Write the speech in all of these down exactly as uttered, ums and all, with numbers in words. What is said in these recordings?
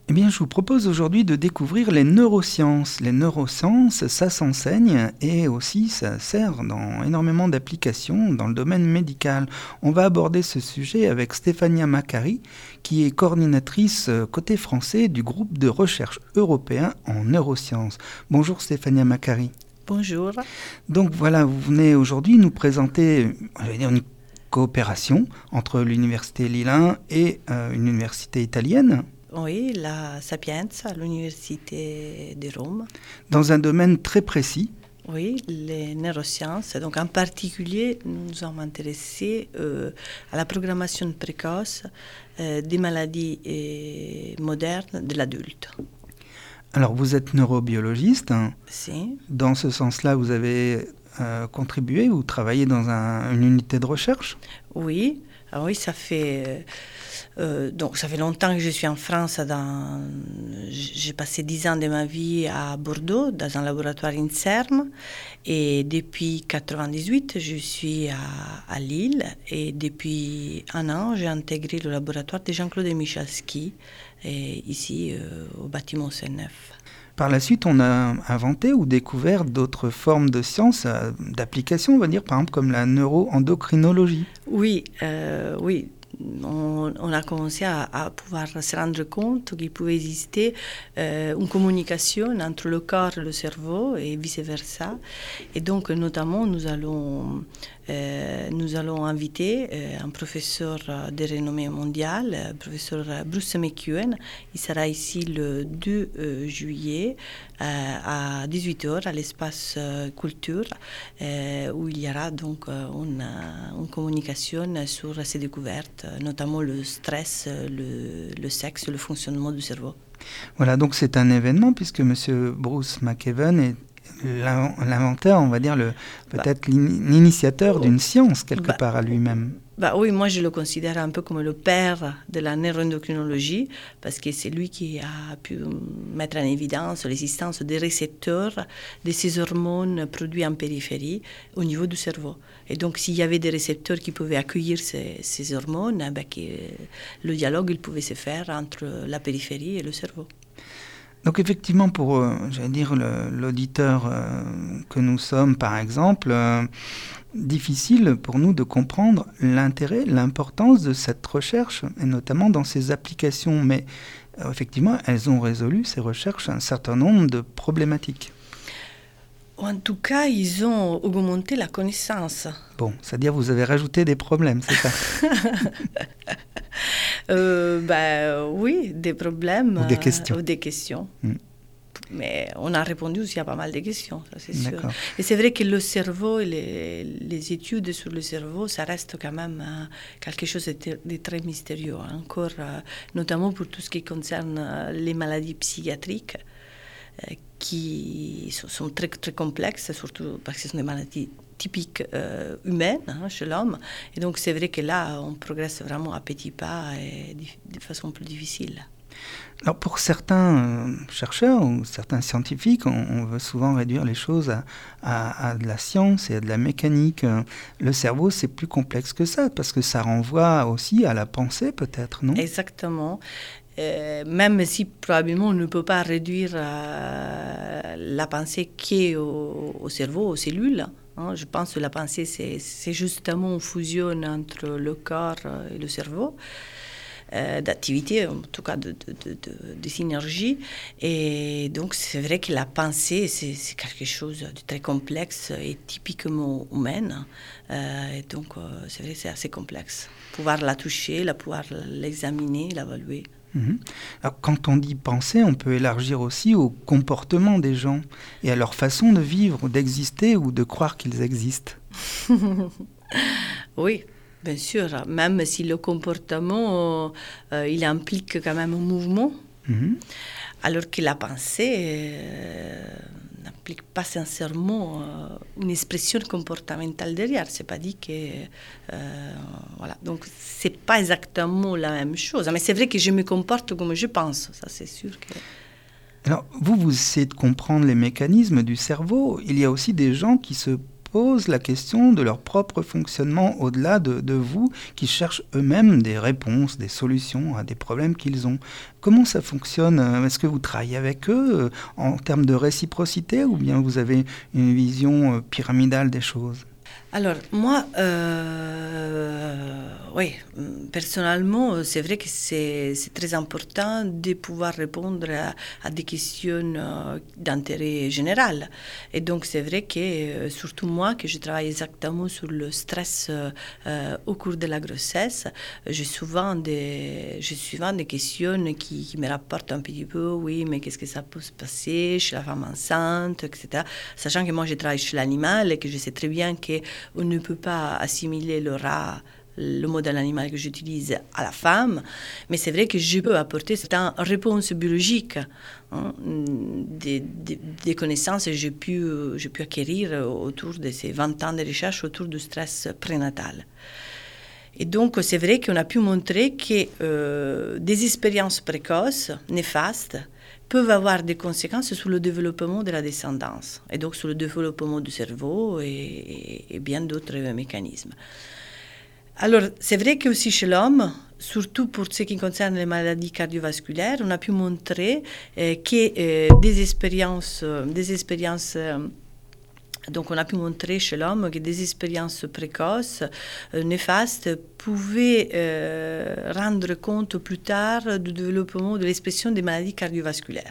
Eh bien, je vous propose aujourd'hui de découvrir les neurosciences. Les neurosciences, ça s'enseigne et aussi ça sert dans énormément d'applications dans le domaine médical. On va aborder ce sujet avec Stefania Macari, qui est coordinatrice côté français du groupe de recherche européen en neurosciences. Bonjour Stefania Macari. Bonjour. Donc voilà, vous venez aujourd'hui nous présenter une coopération entre l'université Lille un et euh, une université italienne. Oui, la Sapienza, l'université de Rome. Dans un domaine très précis. Oui, les neurosciences. Donc en particulier, nous nous sommes intéressés euh, à la programmation précoce euh, des maladies euh, modernes de l'adulte. Alors vous êtes neurobiologiste. Si. Dans ce sens-là, vous avez euh, contribué ou travaillé dans un, une unité de recherche? Oui, ah oui, ça fait... Euh, donc ça fait longtemps que je suis en France. Dans, j'ai passé dix ans de ma vie à Bordeaux, dans un laboratoire INSERM. Et depuis quatre-vingt-dix-huit, je suis à, à Lille. Et depuis un an, j'ai intégré le laboratoire de Jean-Claude Michalski, et ici euh, au bâtiment C neuf. Par la suite, on a inventé ou découvert d'autres formes de sciences, euh, d'applications, on va dire, par exemple, comme la neuroendocrinologie. Oui, euh, oui. On, on a commencé à, à pouvoir se rendre compte qu'il pouvait exister euh, une communication entre le corps et le cerveau et vice-versa. Et donc, notamment, nous allons, euh, nous allons inviter euh, un professeur de renommée mondiale, le professeur Bruce McEwen. Il sera ici le deux juillet euh, à dix-huit heures à l'espace euh, culture, euh, où il y aura donc une, une communication sur ces découvertes, notamment le stress, le, le sexe, le fonctionnement du cerveau. Voilà, donc c'est un événement puisque M. Bruce McEwen est l'inventeur, on va dire, le, peut-être bah, l'initiateur d'une science quelque bah, part à lui-même. Bah oui, moi je le considère un peu comme le père de la neuroendocrinologie parce que c'est lui qui a pu mettre en évidence l'existence des récepteurs de ces hormones produites en périphérie au niveau du cerveau. Et donc s'il y avait des récepteurs qui pouvaient accueillir ces, ces hormones, bah, que le dialogue il pouvait se faire entre la périphérie et le cerveau. Donc effectivement, pour, euh, j'allais dire, le, l'auditeur euh, que nous sommes, par exemple, euh, difficile pour nous de comprendre l'intérêt, l'importance de cette recherche, et notamment dans ses applications. Mais euh, effectivement, elles ont résolu, ces recherches, un certain nombre de problématiques. En tout cas, ils ont augmenté la connaissance. Bon, c'est-à-dire vous avez rajouté des problèmes, c'est ça? euh, ben, oui, des problèmes. Ou des questions. Euh, ou des questions. Mm. Mais on a répondu aussi à pas mal de questions, ça c'est sûr. D'accord. Et c'est vrai que le cerveau, les, les études sur le cerveau, ça reste quand même euh, quelque chose de, t- de très mystérieux. Encore, euh, notamment pour tout ce qui concerne euh, les maladies psychiatriques, euh, qui sont, sont très, très complexes, surtout parce que ce sont des maladies typiques euh, humaines hein, chez l'homme. Et donc c'est vrai que là, on progresse vraiment à petits pas et de façon plus difficile. Alors pour certains euh, chercheurs ou certains scientifiques, on, on veut souvent réduire les choses à, à, à de la science et à de la mécanique. Le cerveau, c'est plus complexe que ça, parce que ça renvoie aussi à la pensée peut-être, non? Exactement. Euh, même si probablement on ne peut pas réduire euh, la pensée qu'au au cerveau, aux cellules. Hein. Je pense que la pensée, c'est, c'est justement une fusion entre le corps et le cerveau. Euh, d'activité, en tout cas de, de, de, de, de synergie. Et donc, c'est vrai que la pensée, c'est, c'est quelque chose de très complexe et typiquement humaine. Euh, et donc, euh, c'est vrai que c'est assez complexe. Pouvoir la toucher, la pouvoir l'examiner, l'évaluer. Mmh. Alors, quand on dit penser, on peut élargir aussi au comportement des gens et à leur façon de vivre, ou d'exister ou de croire qu'ils existent. Oui. Bien sûr, même si le comportement, euh, il implique quand même un mouvement, mmh. alors que la pensée euh, n'implique pas sincèrement euh, une expression comportementale derrière. C'est pas dit que... Euh, voilà. Donc, c'est pas exactement la même chose. Mais c'est vrai que je me comporte comme je pense, ça c'est sûr que... Alors, vous, vous essayez de comprendre les mécanismes du cerveau. Il y a aussi des gens qui se posent la question de leur propre fonctionnement au-delà de, de vous, qui cherchent eux-mêmes des réponses, des solutions à des problèmes qu'ils ont. Comment ça fonctionne? Est-ce que vous travaillez avec eux en termes de réciprocité ou bien vous avez une vision pyramidale des choses? Alors, moi, euh, oui, personnellement, c'est vrai que c'est, c'est très important de pouvoir répondre à, à des questions euh, d'intérêt général. Et donc, c'est vrai que, euh, surtout moi, que je travaille exactement sur le stress euh, au cours de la grossesse, j'ai souvent des, j'ai souvent des questions qui, qui me rapportent un petit peu, oui, mais qu'est-ce que ça peut se passer chez la femme enceinte, et cetera. Sachant que moi, je travaille chez l'animal et que je sais très bien que on ne peut pas assimiler le rat, le modèle animal que j'utilise, à la femme, mais c'est vrai que je peux apporter certaines réponses biologiques, hein, des, des, des connaissances que j'ai pu, j'ai pu acquérir autour de ces vingt ans de recherche autour du stress prénatal. Et donc, c'est vrai qu'on a pu montrer que euh, des expériences précoces, néfastes, peuvent avoir des conséquences sur le développement de la descendance, et donc sur le développement du cerveau et, et, et bien d'autres mécanismes. Alors, c'est vrai qu'aussi chez l'homme, surtout pour ce qui concerne les maladies cardiovasculaires, on a pu montrer euh, que euh, des expériences, des expériences euh, donc on a pu montrer chez l'homme que des expériences précoces, euh, néfastes, pouvaient euh, rendre compte plus tard du développement de l'expression des maladies cardiovasculaires.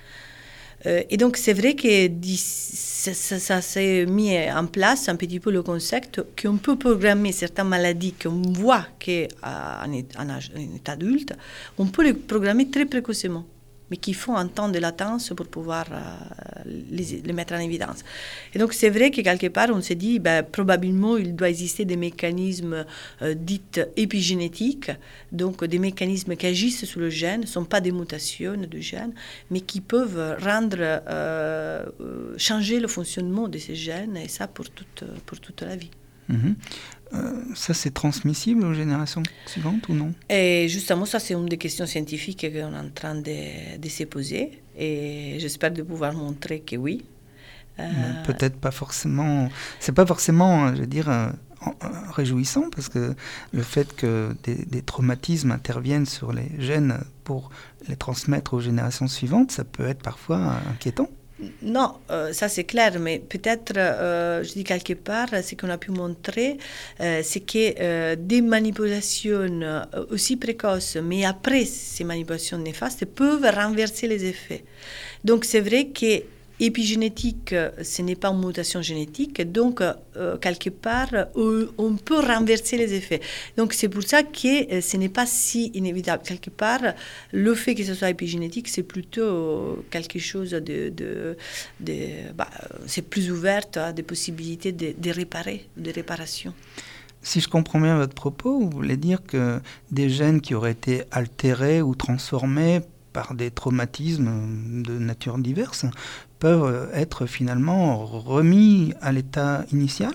Euh, et donc c'est vrai que ça, ça, ça s'est mis en place un petit peu le concept qu'on peut programmer certaines maladies qu'on voit qu'en état adulte, on peut les programmer très précocement, mais qu'il faut un temps de latence pour pouvoir euh, les, les mettre en évidence. Et donc, c'est vrai que quelque part, on s'est dit, ben, probablement, il doit exister des mécanismes euh, dits épigénétiques, donc des mécanismes qui agissent sur le gène, ne sont pas des mutations du gène, mais qui peuvent rendre, euh, changer le fonctionnement de ces gènes, et ça pour toute, pour toute la vie. Mmh. Euh, ça, c'est transmissible aux générations suivantes ou non? Et justement, ça, c'est une des questions scientifiques qu'on est en train de, de se poser. Et j'espère de pouvoir montrer que oui. Euh... Peut-être pas forcément... C'est pas forcément, je veux dire, euh, réjouissant, parce que le fait que des, des traumatismes interviennent sur les gènes pour les transmettre aux générations suivantes, ça peut être parfois inquiétant. Non, euh, ça c'est clair, mais peut-être, euh, je dis quelque part, ce qu'on a pu montrer, euh, c'est que euh, des manipulations aussi précoces, mais après ces manipulations néfastes, peuvent renverser les effets. Donc c'est vrai que épigénétique, ce n'est pas une mutation génétique, donc euh, quelque part, euh, on peut renverser les effets. Donc c'est pour ça que euh, ce n'est pas si inévitable. Quelque part, le fait que ce soit épigénétique, c'est plutôt quelque chose de... de, de bah, c'est plus ouvert à des possibilités de, de réparer, de réparation. Si je comprends bien votre propos, vous voulez dire que des gènes qui auraient été altérés ou transformés par des traumatismes de nature diverse peuvent être finalement remis à l'état initial?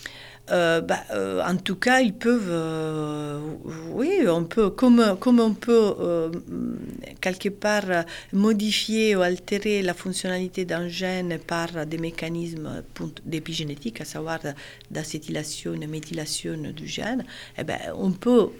Euh, bah, euh, en tout cas, ils peuvent, euh, oui, on peut, comme, comme on peut euh, quelque part modifier ou altérer la fonctionnalité d'un gène par des mécanismes d'épigénétique, à savoir d'acétylation et méthylation du gène, eh ben, on peut,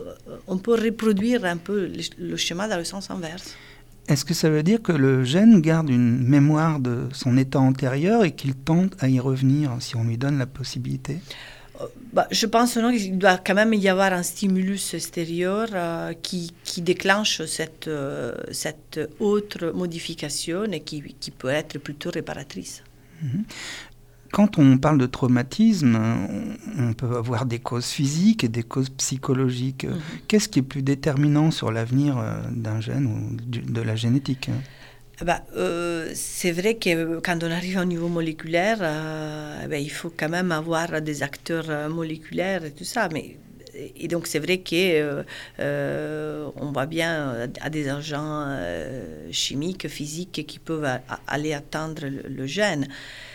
on peut reproduire un peu le, le schéma dans le sens inverse. Est-ce que ça veut dire que le gène garde une mémoire de son état antérieur et qu'il tente à y revenir si on lui donne la possibilité? euh, bah, Je pense non, qu'il doit quand même y avoir un stimulus extérieur euh, qui, qui déclenche cette, euh, cette autre modification et qui, qui peut être plutôt réparatrice. Mmh. Quand on parle de traumatisme, on peut avoir des causes physiques et des causes psychologiques. Mmh. Qu'est-ce qui est plus déterminant sur l'avenir d'un gène ou de la génétique? Bah, euh, c'est vrai que quand on arrive au niveau moléculaire, euh, bah, il faut quand même avoir des acteurs moléculaires et tout ça. Mais, et donc c'est vrai qu'on euh, voit bien à des agents euh, chimiques, physiques qui peuvent a, a, aller atteindre le, le gène.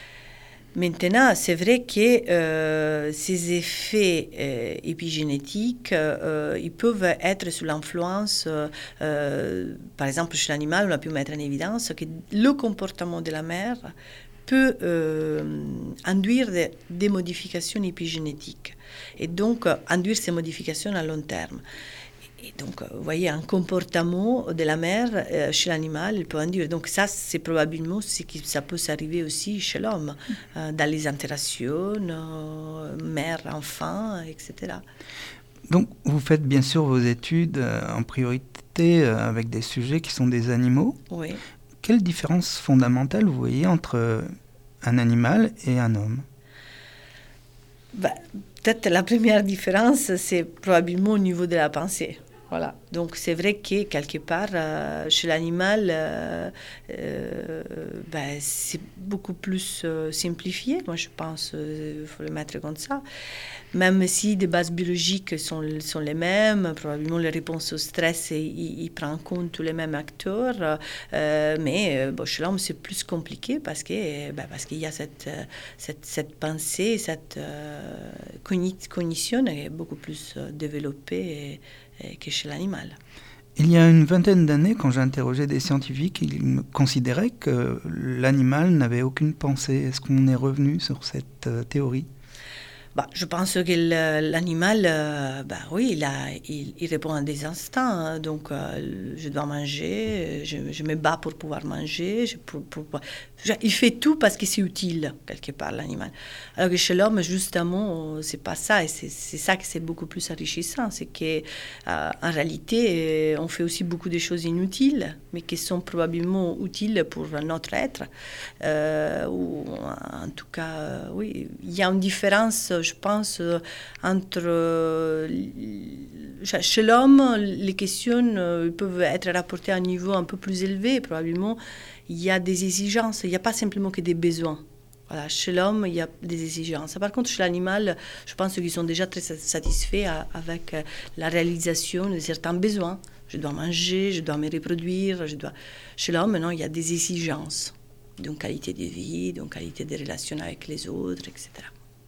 Maintenant, c'est vrai que euh, ces effets euh, épigénétiques, euh, ils peuvent être sous l'influence, euh, par exemple chez l'animal, on a pu mettre en évidence que le comportement de la mère peut euh, induire des, des modifications épigénétiques et donc euh, induire ces modifications à long terme. Et donc, vous voyez, un comportement de la mère euh, chez l'animal, il peut induire. Donc ça, c'est probablement ce qui ça peut s'arriver aussi chez l'homme, euh, dans les interactions, euh, mère-enfant, et cetera. Donc, vous faites bien sûr vos études euh, en priorité euh, avec des sujets qui sont des animaux. Oui. Quelle différence fondamentale vous voyez entre un animal et un homme ? Bah, peut-être la première différence, c'est probablement au niveau de la pensée. Voilà. Donc c'est vrai que quelque part, euh, chez l'animal, euh, euh, ben, c'est beaucoup plus euh, simplifié, moi je pense, il euh, faut le mettre comme ça. Même si des bases biologiques sont, sont les mêmes, probablement les réponses au stress, il, il prend en compte tous les mêmes acteurs, euh, mais bon, chez l'homme c'est plus compliqué parce que ben, parce qu'il y a cette, cette, cette pensée, cette euh, cognition qui est beaucoup plus euh, développée et, et que chez l'animal. Il y a une vingtaine d'années, quand j'ai interrogé des scientifiques, ils me considéraient que l'animal n'avait aucune pensée. Est-ce qu'on est revenu sur cette euh, théorie ? Bah, je pense que le, l'animal, euh, bah, oui, il, a, il, il répond à des instincts. Hein, donc, euh, je dois manger, je, je me bats pour pouvoir manger. Je, pour, pour, pour, il fait tout parce que c'est utile, quelque part, l'animal. Alors que chez l'homme, justement, c'est pas ça. Et c'est, c'est ça que c'est beaucoup plus enrichissant. C'est qu'en euh, réalité, on fait aussi beaucoup de choses inutiles, mais qui sont probablement utiles pour notre être. Euh, ou en tout cas, euh, oui, il y a une différence, je pense, euh, entre... Euh, chez l'homme, les questions euh, peuvent être rapportées à un niveau un peu plus élevé, probablement. Il y a des exigences, il n'y a pas simplement que des besoins. Voilà, chez l'homme, il y a des exigences. Par contre, chez l'animal, je pense qu'ils sont déjà très satisfaits avec la réalisation de certains besoins. Je dois manger, je dois me reproduire. Je dois... Chez l'homme, non, il y a des exigences d'une qualité de vie, d'une qualité de relation avec les autres, et cetera.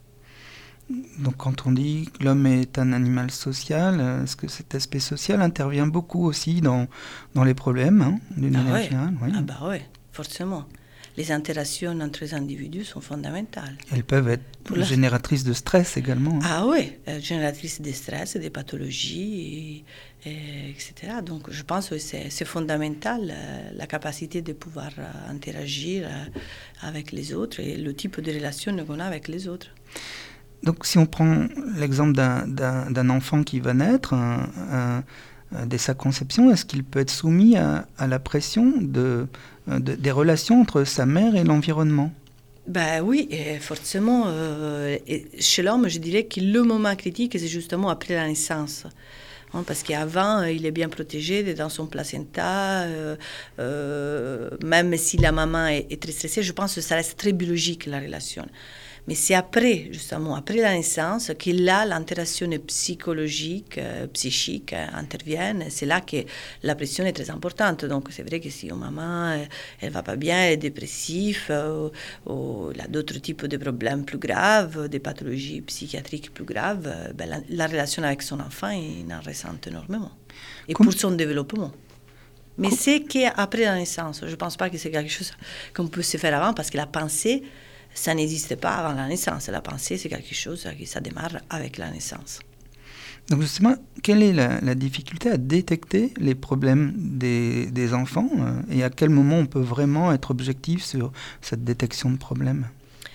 Donc quand on dit que l'homme est un animal social, est-ce que cet aspect social intervient beaucoup aussi dans, dans les problèmes hein, d'une ah manière ouais. générale oui. Ah bah oui, forcément. Les interactions entre les individus sont fondamentales. Elles peuvent être la... génératrices de stress également. Hein. Ah oui, euh, génératrices de stress, des pathologies, et, et, etc. Donc je pense que c'est, c'est fondamental, euh, la capacité de pouvoir euh, interagir euh, avec les autres et le type de relation qu'on a avec les autres. Donc si on prend l'exemple d'un, d'un, d'un enfant qui va naître, un, un, dès sa conception, est-ce qu'il peut être soumis à, à la pression de, de, des relations entre sa mère et l'environnement ? Ben oui, et forcément, euh, et chez l'homme, je dirais que le moment critique, c'est justement après la naissance. Hein, parce qu'avant, il est bien protégé dans son placenta, euh, euh, même si la maman est, est très stressée, je pense que ça reste très biologique, la relation. Mais c'est après, justement, après la naissance, que là, l'interaction psychologique, euh, psychique euh, intervient. C'est là que la pression est très importante. Donc, c'est vrai que si une maman, elle, elle va pas bien, elle est dépressive, euh, ou elle a d'autres types de problèmes plus graves, des pathologies psychiatriques plus graves, euh, ben, la, la relation avec son enfant, il en ressent énormément. Et Comme... pour son développement. Mais Comme... c'est qu'après la naissance. Je ne pense pas que c'est quelque chose qu'on peut se faire avant, parce que la pensée, ça n'existe pas avant la naissance. La pensée, c'est quelque chose qui ça démarre avec la naissance. Donc justement, quelle est la, la difficulté à détecter les problèmes des, des enfants euh, et à quel moment on peut vraiment être objectif sur cette détection de problèmes ?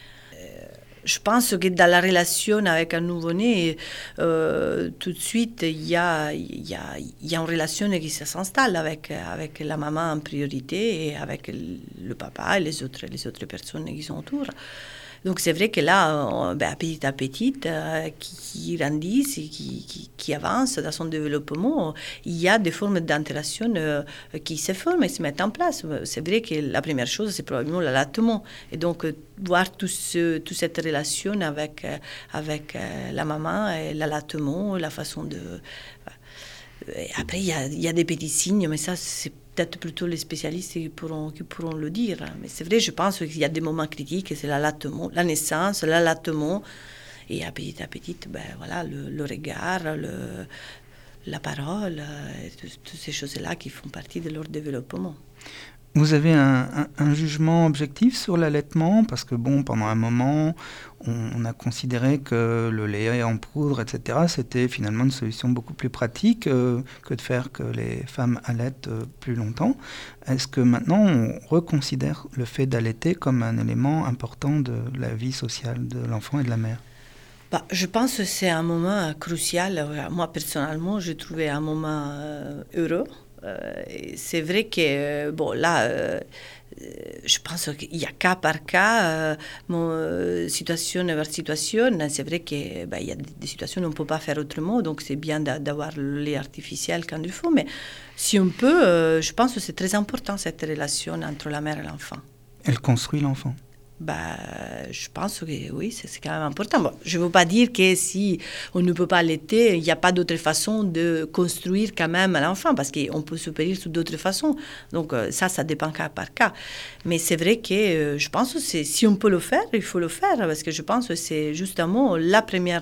Je pense que dans la relation avec un nouveau-né, euh, tout de suite, il y a, il y a, il y a une relation qui s'installe avec, avec la maman en priorité et avec le papa et les autres, les autres personnes qui sont autour. Donc c'est vrai que là, on, ben, petit à petit, euh, qui, qui grandissent, qui, qui, qui avancent dans son développement, il y a des formes d'interaction euh, qui se forment et se mettent en place. C'est vrai que la première chose, c'est probablement l'allaitement. Et donc, euh, voir tout ce, toute cette relation avec, euh, avec euh, la maman et l'allaitement, la façon de... Et après, il y a, il y a des petits signes, mais ça, c'est peut-être plutôt les spécialistes qui pourront, qui pourront le dire. Mais c'est vrai, je pense qu'il y a des moments critiques, c'est l'allaitement, la naissance, l'allaitement, et à petit à petit, ben, voilà, le, le regard, le, la parole, toutes ces choses-là qui font partie de leur développement. Vous avez un, un, un jugement objectif sur l'allaitement? Parce que bon, pendant un moment, on, on a considéré que le lait en poudre, et cetera, c'était finalement une solution beaucoup plus pratique euh, que de faire que les femmes allaitent euh, plus longtemps. Est-ce que maintenant, on reconsidère le fait d'allaiter comme un élément important de la vie sociale de l'enfant et de la mère? Bah, je pense que c'est un moment crucial. Moi, personnellement, j'ai trouvé un moment euh, heureux. Euh, c'est vrai que, euh, bon, là, euh, je pense qu'il y a cas par cas, euh, mon, euh, situation par situation. C'est vrai qu'il bah, y a des situations où on ne peut pas faire autrement, donc c'est bien d'avoir le lait artificiel quand il faut. Mais si on peut, euh, je pense que c'est très important, cette relation entre la mère et l'enfant. Elle construit l'enfant. Bah, je pense que oui, c'est quand même important. Bon, je ne veux pas dire que si on ne peut pas allaiter, il n'y a pas d'autre façon de construire quand même l'enfant, parce qu'on peut se périr sous d'autres façons. Donc ça, ça dépend cas par cas. Mais c'est vrai que euh, je pense que si on peut le faire, il faut le faire, parce que je pense que c'est justement la première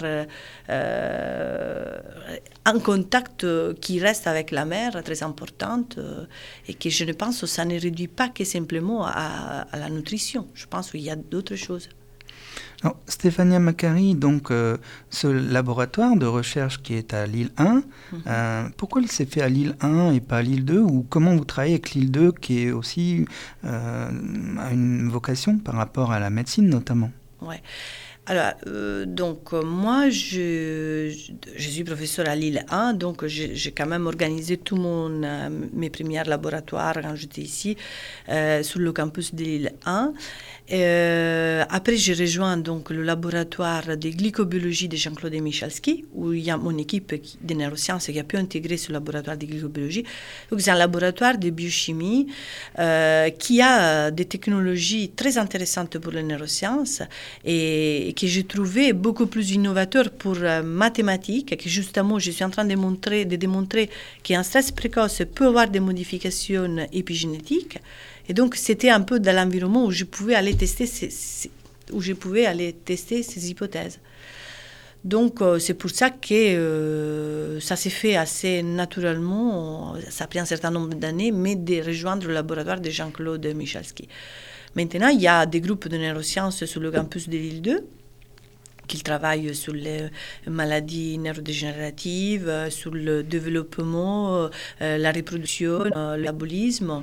euh, en contact qui reste avec la mère, très importante, euh, et que je ne pense que ça ne réduit pas que simplement à, à la nutrition. Je pense qu'il y a d'autres choses. Alors, Stéphania Macari, donc euh, ce laboratoire de recherche qui est à Lille un, mm-hmm. euh, pourquoi il s'est fait à Lille un et pas à Lille deux, ou comment vous travaillez avec Lille deux qui est aussi euh, a une vocation par rapport à la médecine notamment? Ouais. Alors, euh, donc, euh, moi, je, je, je suis professeur à Lille un, donc j'ai, j'ai quand même organisé tout mon, euh, mes premiers laboratoires quand j'étais ici, euh, sur le campus de Lille un. Euh, après, j'ai rejoint donc le laboratoire de glycobiologie de Jean-Claude Michalski, où il y a mon équipe qui, de neurosciences qui a pu intégrer ce laboratoire de glycobiologie. Donc, c'est un laboratoire de biochimie euh, qui a des technologies très intéressantes pour les neurosciences et que j'ai trouvé beaucoup plus innovateur pour euh, mathématiques, que justement je suis en train de, montrer, de démontrer qu'un stress précoce peut avoir des modifications épigénétiques. Et donc c'était un peu dans l'environnement où je pouvais aller tester ces, ces, où je pouvais aller tester ces hypothèses. Donc euh, c'est pour ça que euh, ça s'est fait assez naturellement, ça a pris un certain nombre d'années, mais de rejoindre le laboratoire de Jean-Claude Michalski. Maintenant, il y a des groupes de neurosciences sur le campus de Lille deux qui travaillent sur les maladies neurodégénératives, sur le développement, euh, la reproduction, euh, l'abolisme.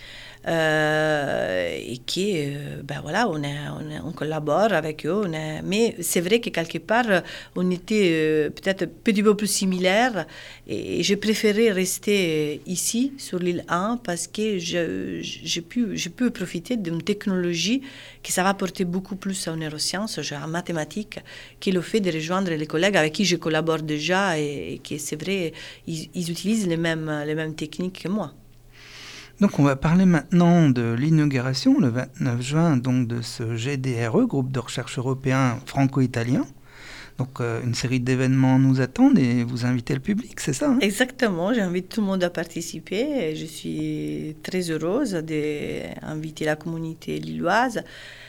Euh, et qui, euh, ben voilà, on, est, on, est, on collabore avec eux. On est, mais c'est vrai que quelque part, on était euh, peut-être un petit peu plus similaires. Et j'ai préféré rester ici, sur l'île un, parce que je, j'ai, pu, j'ai pu profiter d'une technologie qui ça va apporter beaucoup plus en neurosciences, genre en mathématiques, qui est le fait de rejoindre les collègues avec qui je collabore déjà et, et qui, c'est vrai, ils, ils utilisent les mêmes, les mêmes techniques que moi. Donc on va parler maintenant de l'inauguration, le vingt-neuf juin, donc de ce G D R E, groupe de recherche européen franco-italien. Donc euh, une série d'événements nous attendent et vous invitez le public, c'est ça hein? Exactement, j'invite tout le monde à participer. Et je suis très heureuse d'inviter la communauté lilloise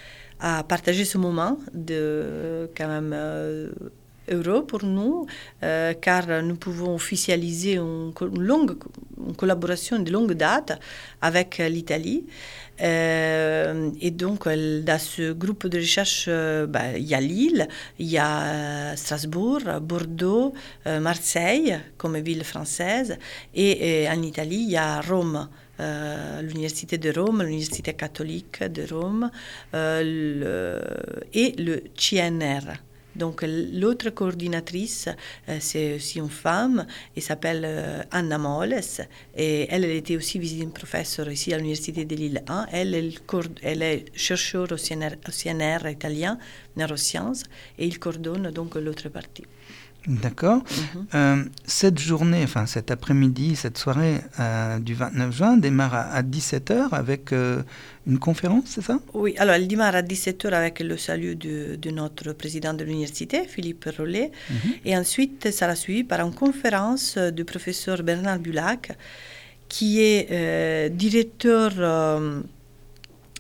à partager ce moment de quand même... Euh, heureux pour nous, euh, car nous pouvons officialiser une, une, longue, une collaboration de longue date avec l'Italie. Euh, et donc, dans ce groupe de recherche, euh, bah, il y a Lille, il y a Strasbourg, Bordeaux, euh, Marseille, comme ville française, et, et en Italie, il y a Rome. Euh, l'Université de Rome, l'Université catholique de Rome euh, le, et le C N R. Donc l'autre coordinatrice, euh, c'est aussi une femme, elle s'appelle euh, Anna Moles, et elle, elle était aussi visiting professor ici à l'Université de Lille un. Elle, elle, elle est chercheuse au C N R, au C N R italien, neurosciences, et il coordonne donc l'autre partie. D'accord. Mm-hmm. Euh, cette journée, enfin cet après-midi, cette soirée euh, du vingt-neuf juin démarre à, à dix-sept heures avec euh, une conférence, c'est ça? Oui, alors elle démarre à dix-sept heures avec le salut de, de notre président de l'université, Philippe Rollet. Mm-hmm. Et ensuite, ça sera suivi par une conférence du professeur Bernard Bulac, qui est euh, directeur... Euh,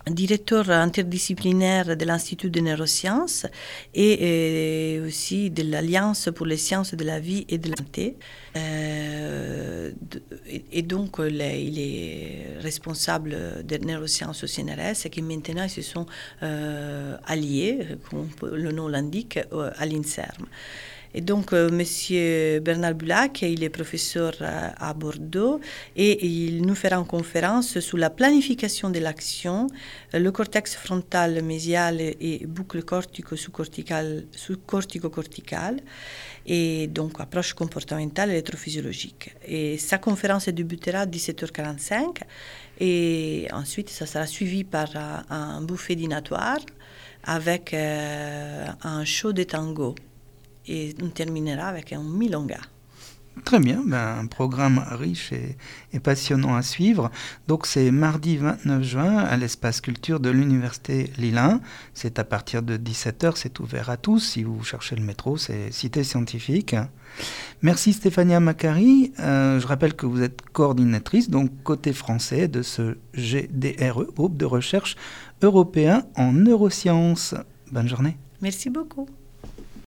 directeur interdisciplinaire de l'Institut de neurosciences et, et aussi de l'Alliance pour les sciences de la vie et de la santé. Euh, et, et donc, les, il est responsable des neurosciences au C N R S et qui maintenant ils se sont euh, alliés, comme le nom l'indique, à l'INSERM. Et donc, euh, M. Bernard Bulac, il est professeur à, à Bordeaux et il nous fera une conférence sur la planification de l'action, le cortex frontal mésial et boucle cortico-sous-corticale, sous-cortico-corticale, et donc approche comportementale et électrophysiologique. Et sa conférence débutera à dix-sept heures quarante-cinq et ensuite, ça sera suivi par un, un buffet dînatoire avec euh, un show de tango. Et on terminera avec un milonga. Très bien, ben, un programme riche et, et passionnant à suivre. Donc c'est mardi vingt-neuf juin à l'espace culture de l'Université Lille un. C'est à partir de dix-sept heures, c'est ouvert à tous. Si vous cherchez le métro, c'est Cité Scientifique. Merci Stéphania Macari. Euh, je rappelle que vous êtes coordinatrice, donc côté français, de ce G D R E, groupe de recherche européen en neurosciences. Bonne journée. Merci beaucoup.